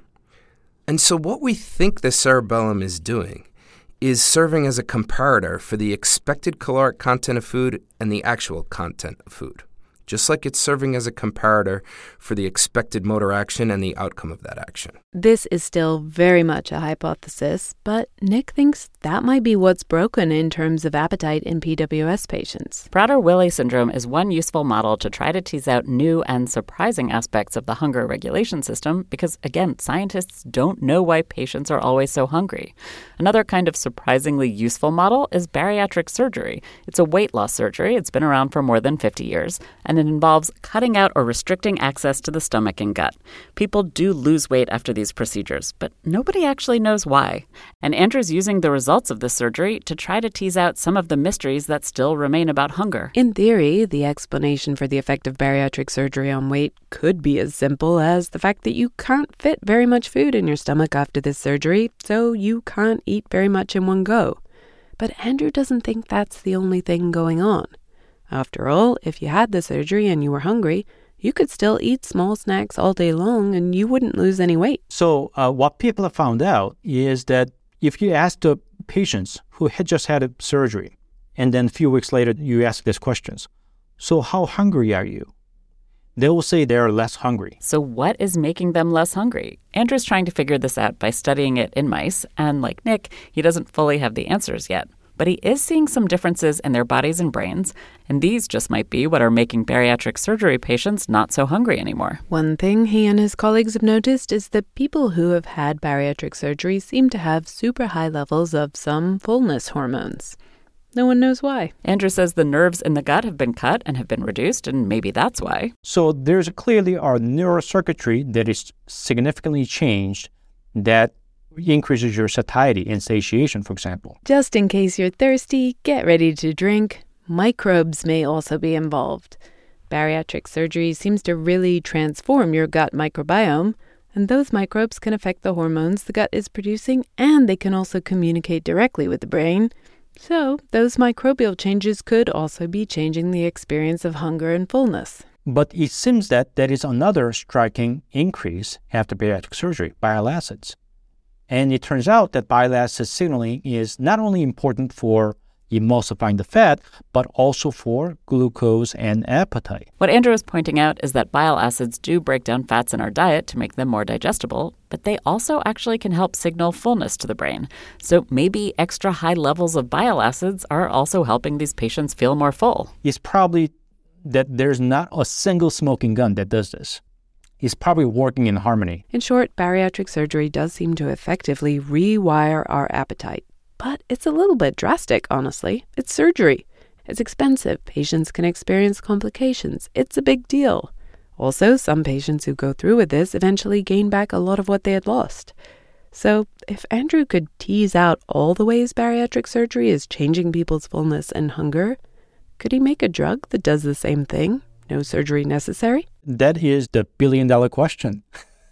And so what we think the cerebellum is doing is serving as a comparator for the expected caloric content of food and the actual content of food, just like it's serving as a comparator for the expected motor action and the outcome of that action. This is still very much a hypothesis, but Nick thinks that might be what's broken in terms of appetite in P W S patients. Prader-Willi syndrome is one useful model to try to tease out new and surprising aspects of the hunger regulation system because, again, scientists don't know why patients are always so hungry. Another kind of surprisingly useful model is bariatric surgery. It's a weight loss surgery. It's been around for more than fifty years, and it involves cutting out or restricting access to the stomach and gut. People do lose weight after these procedures, but nobody actually knows why. And Andrew's using the results of this surgery to try to tease out some of the mysteries that still remain about hunger. In theory, the explanation for the effect of bariatric surgery on weight could be as simple as the fact that you can't fit very much food in your stomach after this surgery, so you can't eat very much in one go. But Andrew doesn't think that's the only thing going on. After all, if you had the surgery and you were hungry, you could still eat small snacks all day long and you wouldn't lose any weight. So uh, what people have found out is that if you ask the patients who had just had a surgery, and then a few weeks later you ask these questions, so how hungry are you? They will say they're less hungry. So what is making them less hungry? Andrew's trying to figure this out by studying it in mice, and like Nick, he doesn't fully have the answers yet. but he is seeing some differences in their bodies and brains, and these just might be what are making bariatric surgery patients not so hungry anymore. One thing he and his colleagues have noticed is that people who have had bariatric surgery seem to have super high levels of some fullness hormones. No one knows why. Andrew says the nerves in the gut have been cut and have been reduced, and maybe that's why. So there's clearly our neurocircuitry that is significantly changed that increases your satiety and satiation, for example. Just in case you're thirsty, get ready to drink. Microbes may also be involved. Bariatric surgery seems to really transform your gut microbiome, and those microbes can affect the hormones the gut is producing, and they can also communicate directly with the brain. So those microbial changes could also be changing the experience of hunger and fullness. But it seems that there is another striking increase after bariatric surgery, bile acids. And it turns out that bile acid signaling is not only important for emulsifying the fat, but also for glucose and appetite. What Andrew is pointing out is that bile acids do break down fats in our diet to make them more digestible, but they also actually can help signal fullness to the brain. So maybe extra high levels of bile acids are also helping these patients feel more full. It's probably that there's not a single smoking gun that does this. It's probably working in harmony. In short, bariatric surgery does seem to effectively rewire our appetite. But it's a little bit drastic, honestly. It's surgery. It's expensive. Patients can experience complications. It's a big deal. Also, some patients who go through with this eventually gain back a lot of what they had lost. So if Andrew could tease out all the ways bariatric surgery is changing people's fullness and hunger, could he make a drug that does the same thing? No surgery necessary? That is the billion-dollar question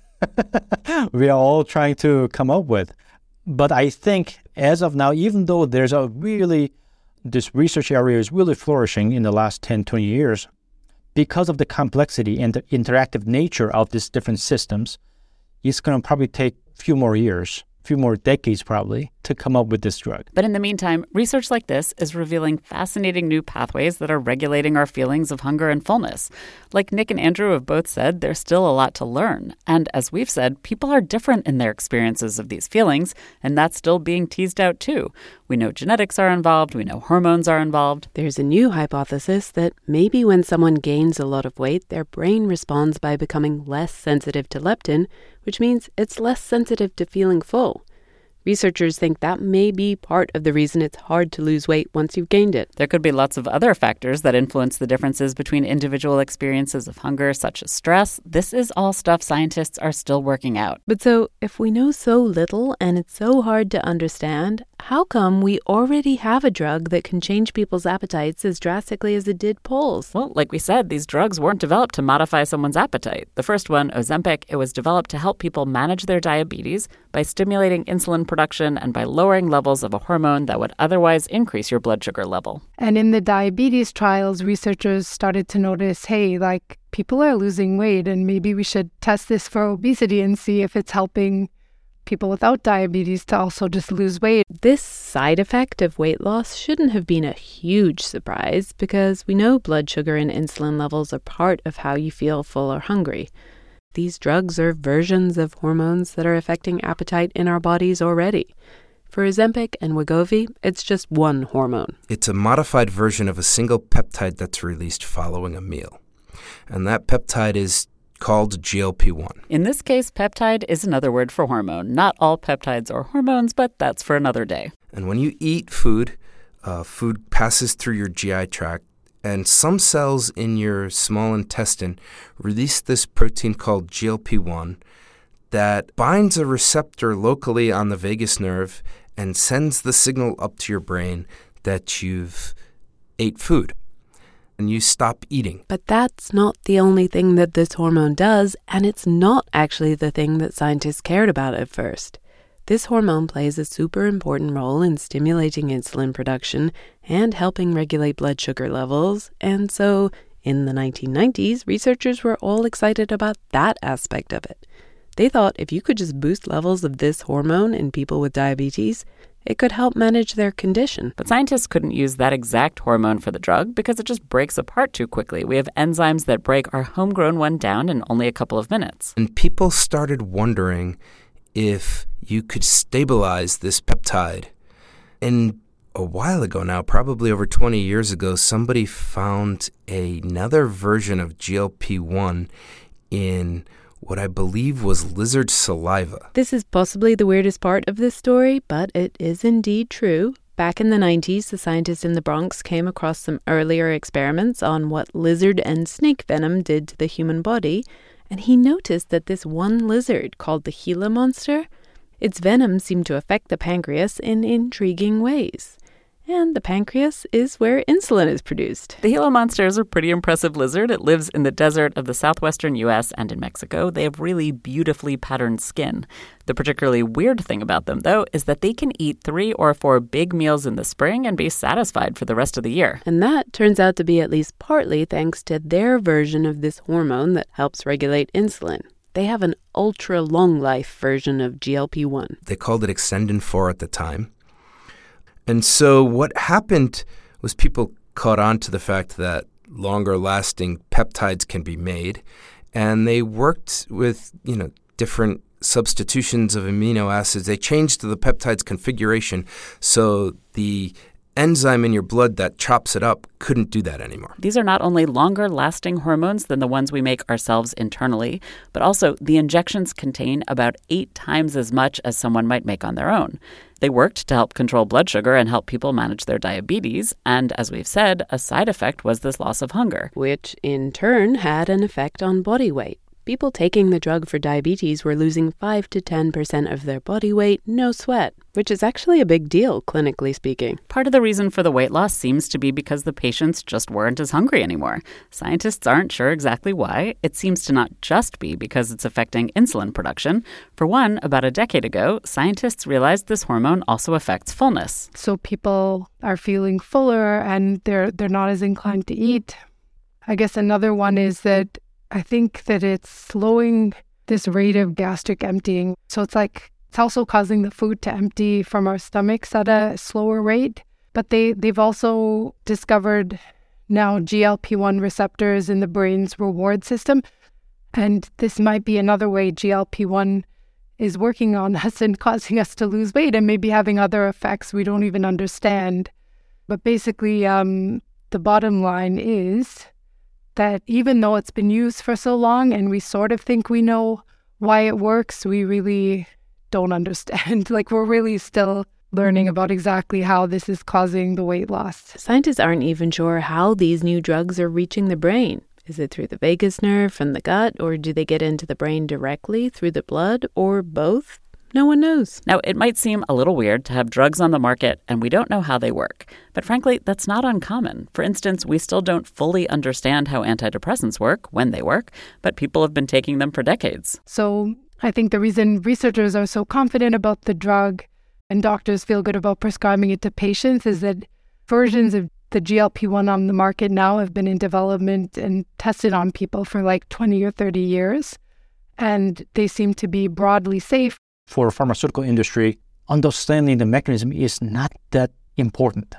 we are all trying to come up with. But I think as of now, even though there's a really, this research area is really flourishing in the last ten, twenty years, because of the complexity and the interactive nature of these different systems, it's going to probably take a few more years, a few more decades probably, to come up with this drug. But in the meantime, research like this is revealing fascinating new pathways that are regulating our feelings of hunger and fullness. Like Nick and Andrew have both said, there's still a lot to learn. And as we've said, people are different in their experiences of these feelings, and that's still being teased out too. We know genetics are involved, we know hormones are involved. There's a new hypothesis that maybe when someone gains a lot of weight, their brain responds by becoming less sensitive to leptin, which means it's less sensitive to feeling full. Researchers think that may be part of the reason it's hard to lose weight once you've gained it. There could be lots of other factors that influence the differences between individual experiences of hunger, such as stress. This is all stuff scientists are still working out. But so, if we know so little and it's so hard to understand, how come we already have a drug that can change people's appetites as drastically as it did Paul's? Well, like we said, these drugs weren't developed to modify someone's appetite. The first one, Ozempic, it was developed to help people manage their diabetes by stimulating insulin production and by lowering levels of a hormone that would otherwise increase your blood sugar level. And in the diabetes trials, researchers started to notice, hey, like, people are losing weight, and maybe we should test this for obesity and see if it's helping people without diabetes to also just lose weight. This side effect of weight loss shouldn't have been a huge surprise because we know blood sugar and insulin levels are part of how you feel full or hungry. These drugs are versions of hormones that are affecting appetite in our bodies already. For Ozempic and Wegovy, it's just one hormone. It's a modified version of a single peptide that's released following a meal. And that peptide is called G L P one. In this case, peptide is another word for hormone. Not all peptides are hormones, but that's for another day. And when you eat food, uh, food passes through your G I tract, and some cells in your small intestine release this protein called G L P one that binds a receptor locally on the vagus nerve and sends the signal up to your brain that you've ate food and you stop eating. But that's not the only thing that this hormone does, and it's not actually the thing that scientists cared about at first. This hormone plays a super important role in stimulating insulin production and helping regulate blood sugar levels, and so in the nineteen nineties, researchers were all excited about that aspect of it. They thought if you could just boost levels of this hormone in people with diabetes, it could help manage their condition. But scientists couldn't use that exact hormone for the drug because it just breaks apart too quickly. We have enzymes that break our homegrown one down in only a couple of minutes. And people started wondering if you could stabilize this peptide. And a while ago now, probably over twenty years ago, somebody found another version of G L P one in what I believe was lizard saliva. This is possibly the weirdest part of this story, but it is indeed true. Back in the nineties, the scientists in the Bronx came across some earlier experiments on what lizard and snake venom did to the human body, and he noticed that this one lizard, called the Gila monster, its venom seemed to affect the pancreas in intriguing ways. And the pancreas is where insulin is produced. The Gila monster is a pretty impressive lizard. It lives in the desert of the southwestern U S and in Mexico. They have really beautifully patterned skin. The particularly weird thing about them, though, is that they can eat three or four big meals in the spring and be satisfied for the rest of the year. And that turns out to be at least partly thanks to their version of this hormone that helps regulate insulin. They have an ultra-long-life version of G L P one. They called it Extendin four at the time. And so what happened was people caught on to the fact that longer-lasting peptides can be made, and they worked with, you know, different substitutions of amino acids. They changed the peptide's configuration so the enzyme in your blood that chops it up couldn't do that anymore. These are not only longer-lasting hormones than the ones we make ourselves internally, but also the injections contain about eight times as much as someone might make on their own. They worked to help control blood sugar and help people manage their diabetes, and as we've said, a side effect was this loss of hunger, which in turn had an effect on body weight. People taking the drug for diabetes were losing five to ten percent of their body weight, no sweat, which is actually a big deal, clinically speaking. Part of the reason for the weight loss seems to be because the patients just weren't as hungry anymore. Scientists aren't sure exactly why. It seems to not just be because it's affecting insulin production. For one, about a decade ago, scientists realized this hormone also affects fullness. So people are feeling fuller and they're they're not as inclined to eat. I guess another one is that I think that it's slowing this rate of gastric emptying. So it's like it's also causing the food to empty from our stomachs at a slower rate. But they, they've also discovered now G L P one receptors in the brain's reward system. And this might be another way G L P one is working on us and causing us to lose weight and maybe having other effects we don't even understand. But basically, um, the bottom line is that even though it's been used for so long and we sort of think we know why it works, we really don't understand. Like, we're really still learning about exactly how this is causing the weight loss. Scientists aren't even sure how these new drugs are reaching the brain. Is it through the vagus nerve from the gut, or do they get into the brain directly through the blood, or both? No one knows. Now, it might seem a little weird to have drugs on the market and we don't know how they work. But frankly, that's not uncommon. For instance, we still don't fully understand how antidepressants work, when they work, but people have been taking them for decades. So I think the reason researchers are so confident about the drug and doctors feel good about prescribing it to patients is that versions of the G L P one on the market now have been in development and tested on people for like twenty or thirty years, and they seem to be broadly safe. For pharmaceutical industry, understanding the mechanism is not that important.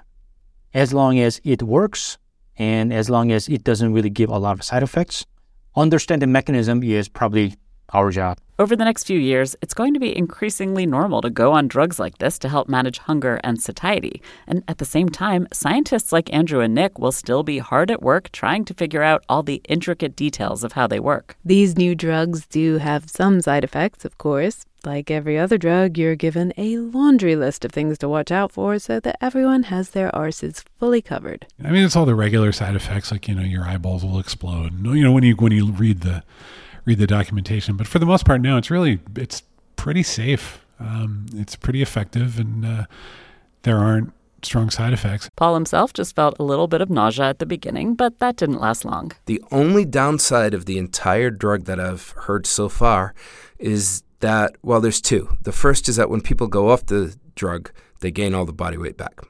As long as it works and as long as it doesn't really give a lot of side effects, understanding the mechanism is probably our job. Over the next few years, it's going to be increasingly normal to go on drugs like this to help manage hunger and satiety. And at the same time, scientists like Andrew and Nick will still be hard at work trying to figure out all the intricate details of how they work. These new drugs do have some side effects, of course. Like every other drug, you're given a laundry list of things to watch out for so that everyone has their arses fully covered. I mean, it's all the regular side effects, like, you know, your eyeballs will explode. You know, when you when you read the read the documentation. But for the most part, now it's really it's pretty safe. Um, it's pretty effective, and uh, there aren't strong side effects. Paul himself just felt a little bit of nausea at the beginning, but that didn't last long. The only downside of the entire drug that I've heard so far is that, well, there's two. The first is that when people go off the drug, they gain all the body weight back.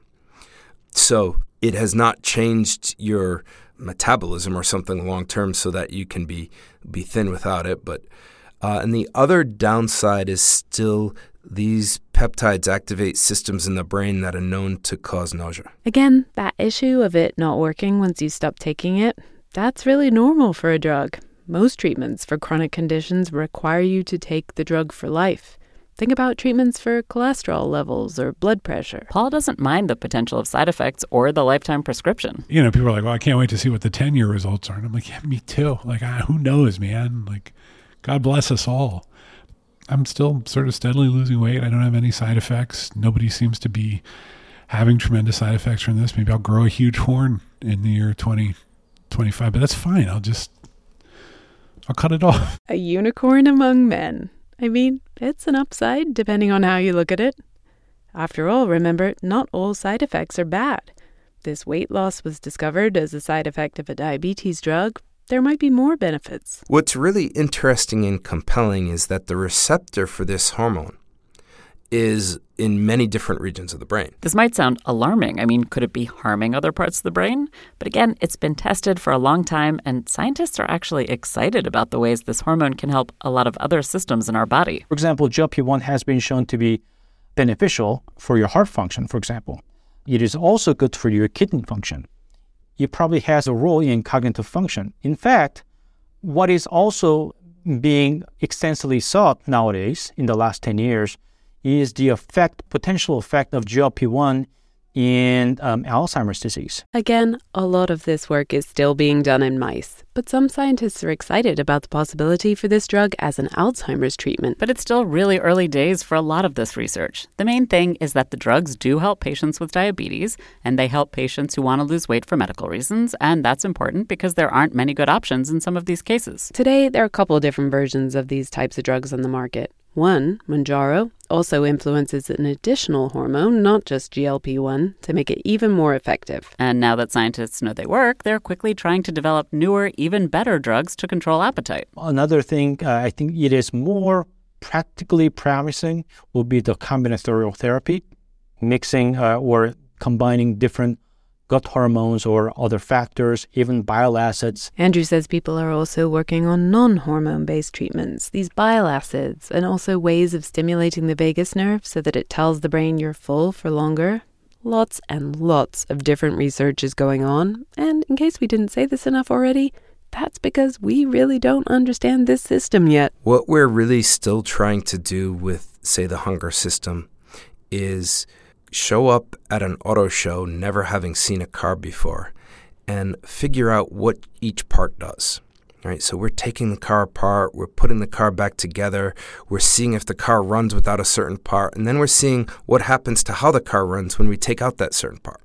So it has not changed your metabolism or something long term so that you can be be thin without it. But uh, and the other downside is still these peptides activate systems in the brain that are known to cause nausea. Again, that issue of it not working once you stop taking it, that's really normal for a drug. Most treatments for chronic conditions require you to take the drug for life. Think about treatments for cholesterol levels or blood pressure. Paul doesn't mind the potential of side effects or the lifetime prescription. You know, people are like, well, I can't wait to see what the ten-year results are. And I'm like, yeah, me too. Like, I, who knows, man? Like, God bless us all. I'm still sort of steadily losing weight. I don't have any side effects. Nobody seems to be having tremendous side effects from this. Maybe I'll grow a huge horn in the year twenty twenty-five, but that's fine. I'll just, I'll cut it off. A unicorn among men. I mean, it's an upside depending on how you look at it. After all, remember, not all side effects are bad. This weight loss was discovered as a side effect of a diabetes drug. There might be more benefits. What's really interesting and compelling is that the receptor for this hormone is in many different regions of the brain. This might sound alarming. I mean, could it be harming other parts of the brain? But again, it's been tested for a long time, and scientists are actually excited about the ways this hormone can help a lot of other systems in our body. For example, G L P one has been shown to be beneficial for your heart function, for example. It is also good for your kidney function. It probably has a role in cognitive function. In fact, what is also being extensively sought nowadays in the last ten years is the effect, potential effect of G L P one in um, Alzheimer's disease. Again, a lot of this work is still being done in mice, but some scientists are excited about the possibility for this drug as an Alzheimer's treatment. But it's still really early days for a lot of this research. The main thing is that the drugs do help patients with diabetes, and they help patients who want to lose weight for medical reasons, and that's important because there aren't many good options in some of these cases. Today, there are a couple of different versions of these types of drugs on the market. One, Mounjaro, also influences an additional hormone, not just G L P one, to make it even more effective. And now that scientists know they work, they're quickly trying to develop newer, even better drugs to control appetite. Another thing uh, I think it is more practically promising will be the combinatorial therapy, mixing uh, or combining different gut hormones or other factors, even bile acids. Andrew says people are also working on non-hormone-based treatments, these bile acids, and also ways of stimulating the vagus nerve so that it tells the brain you're full for longer. Lots and lots of different research is going on, and in case we didn't say this enough already, that's because we really don't understand this system yet. What we're really still trying to do with, say, the hunger system is show up at an auto show never having seen a car before and figure out what each part does. Right? So we're taking the car apart, we're putting the car back together, we're seeing if the car runs without a certain part, and then we're seeing what happens to how the car runs when we take out that certain part.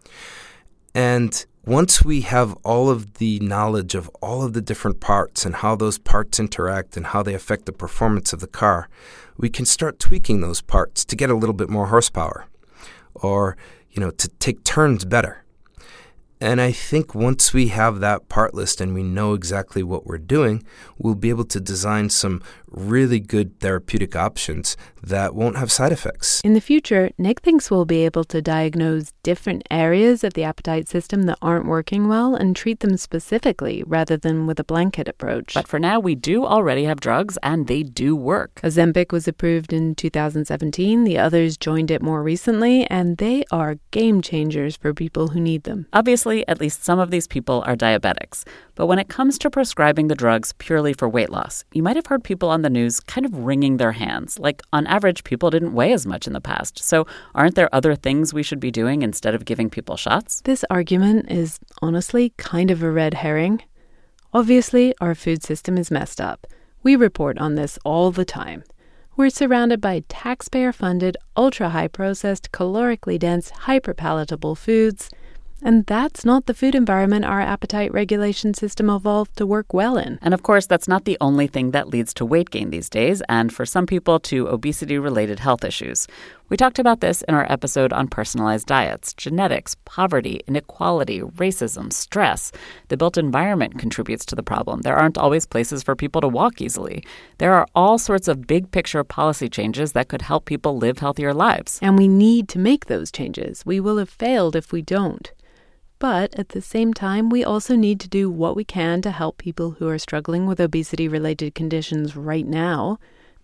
And once we have all of the knowledge of all of the different parts and how those parts interact and how they affect the performance of the car, we can start tweaking those parts to get a little bit more horsepower, or, you know, to take turns better. And I think once we have that part list and we know exactly what we're doing, we'll be able to design some really good therapeutic options that won't have side effects. In the future, Nick thinks we'll be able to diagnose different areas of the appetite system that aren't working well and treat them specifically rather than with a blanket approach. But for now, we do already have drugs, and they do work. Ozempic was approved in two thousand seventeen. The others joined it more recently, and they are game changers for people who need them. Obviously, at least some of these people are diabetics. But when it comes to prescribing the drugs purely for weight loss, you might have heard people on the news kind of wringing their hands. Like, on average, people didn't weigh as much in the past. So aren't there other things we should be doing instead of giving people shots? This argument is honestly kind of a red herring. Obviously, our food system is messed up. We report on this all the time. We're surrounded by taxpayer-funded, ultra-high processed, calorically dense, hyper-palatable foods. And that's not the food environment our appetite regulation system evolved to work well in. And of course, that's not the only thing that leads to weight gain these days, and for some people to obesity-related health issues. We talked about this in our episode on personalized diets, genetics, poverty, inequality, racism, stress. The built environment contributes to the problem. There aren't always places for people to walk easily. There are all sorts of big-picture policy changes that could help people live healthier lives. And we need to make those changes. We will have failed if we don't. But at the same time, we also need to do what we can to help people who are struggling with obesity-related conditions right now.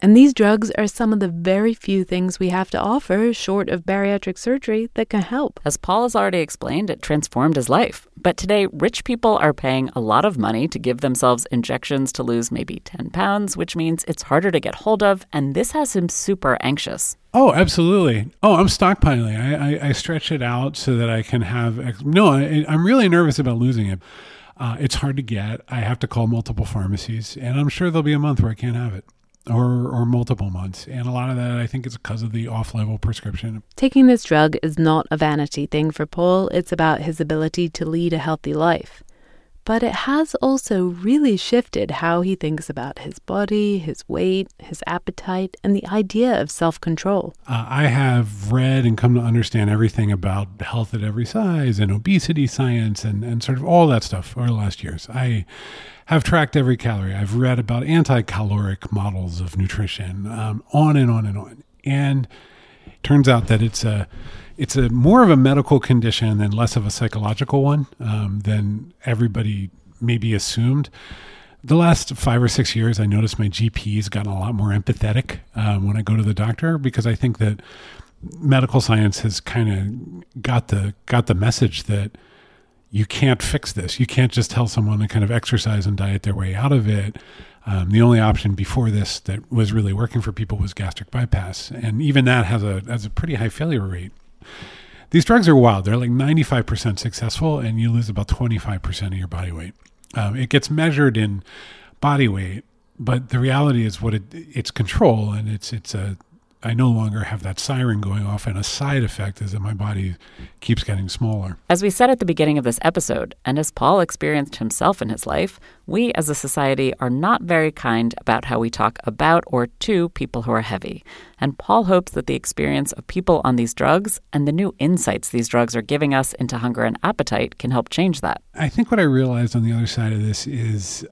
And these drugs are some of the very few things we have to offer, short of bariatric surgery, that can help. As Paul has already explained, it transformed his life. But today, rich people are paying a lot of money to give themselves injections to lose maybe ten pounds, which means it's harder to get hold of, and this has him super anxious. Oh, absolutely. Oh, I'm stockpiling. I, I, I stretch it out so that I can have... Ex- no, I, I'm really nervous about losing it. Uh, it's hard to get. I have to call multiple pharmacies, and I'm sure there'll be a month where I can't have it, or or multiple months. And a lot of that, I think, is because of the off-label prescription. Taking this drug is not a vanity thing for Paul. It's about his ability to lead a healthy life. But it has also really shifted how he thinks about his body, his weight, his appetite, and the idea of self-control. Uh, I have read and come to understand everything about health at every size and obesity science and, and sort of all that stuff over the last years. I have tracked every calorie. I've read about anti-caloric models of nutrition, um, on and on and on. And it turns out that it's a... It's a more of a medical condition than less of a psychological one um, than everybody maybe assumed. The last five or six years, I noticed my G P's gotten a lot more empathetic uh, when I go to the doctor, because I think that medical science has kind of got the got the message that you can't fix this. You can't just tell someone to kind of exercise and diet their way out of it. Um, the only option before this that was really working for people was gastric bypass, and even that has a has a pretty high failure rate. These drugs are wild. They're like ninety-five percent successful, and you lose about twenty-five percent of your body weight. Um, it gets measured in body weight, but the reality is what it, it's control, and it's it's a. I no longer have that siren going off, and a side effect is that my body keeps getting smaller. As we said at the beginning of this episode, and as Paul experienced himself in his life, we as a society are not very kind about how we talk about or to people who are heavy. And Paul hopes that the experience of people on these drugs and the new insights these drugs are giving us into hunger and appetite can help change that. I think what I realized on the other side of this is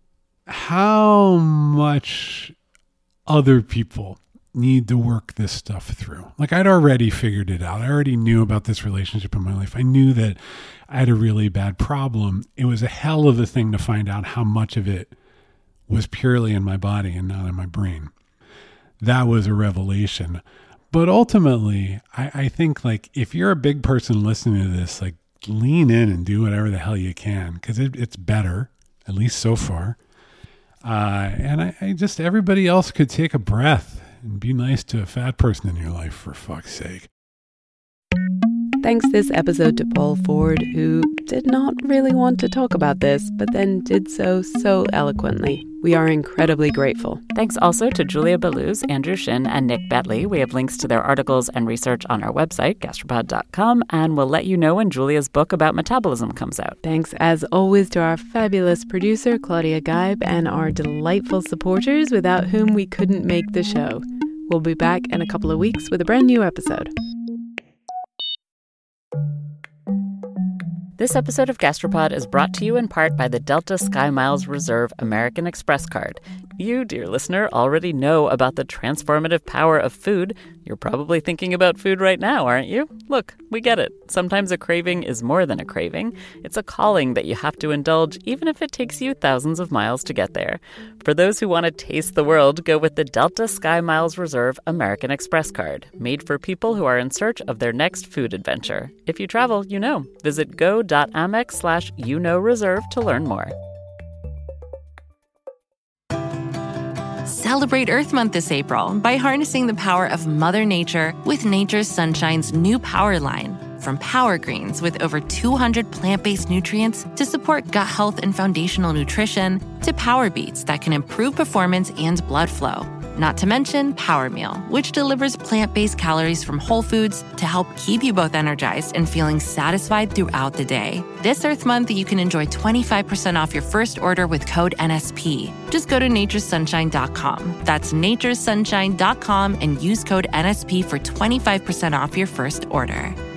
how much other people need to work this stuff through. Like, I'd already figured it out. I already knew about this relationship in my life. I knew that I had a really bad problem. It was a hell of a thing to find out how much of it was purely in my body and not in my brain. That was a revelation. But ultimately, I, I think, like, if you're a big person listening to this, like, lean in and do whatever the hell you can, because it, it's better, at least so far. Uh, and I, I just, everybody else could take a breath and be nice to a fat person in your life, for fuck's sake. Thanks this episode to Paul Ford, who did not really want to talk about this, but then did so so eloquently. We are incredibly grateful. Thanks also to Julia Belluz, Andrew Shin, and Nick Betley. We have links to their articles and research on our website, gastropod dot com, and we'll let you know when Julia's book about metabolism comes out. Thanks, as always, to our fabulous producer, Claudia Geib, and our delightful supporters, without whom we couldn't make the show. We'll be back in a couple of weeks with a brand new episode. This episode of Gastropod is brought to you in part by the Delta SkyMiles Reserve American Express card. You, dear listener, already know about the transformative power of food. You're probably thinking about food right now, aren't you? Look, we get it. Sometimes a craving is more than a craving. It's a calling that you have to indulge, even if it takes you thousands of miles to get there. For those who want to taste the world, go with the Delta SkyMiles Reserve American Express card, made for people who are in search of their next food adventure. If you travel, you know. Visit go.amex slash you know reserve to learn more. Celebrate Earth Month this April by harnessing the power of Mother Nature with Nature's Sunshine's new Power line. From Power Greens with over two hundred plant-based nutrients to support gut health and foundational nutrition, to Power Beets that can improve performance and blood flow. Not to mention Power Meal, which delivers plant-based calories from whole foods to help keep you both energized and feeling satisfied throughout the day. This Earth Month, you can enjoy twenty-five percent off your first order with code N S P. Just go to natures sunshine dot com. That's natures sunshine dot com and use code N S P for twenty-five percent off your first order.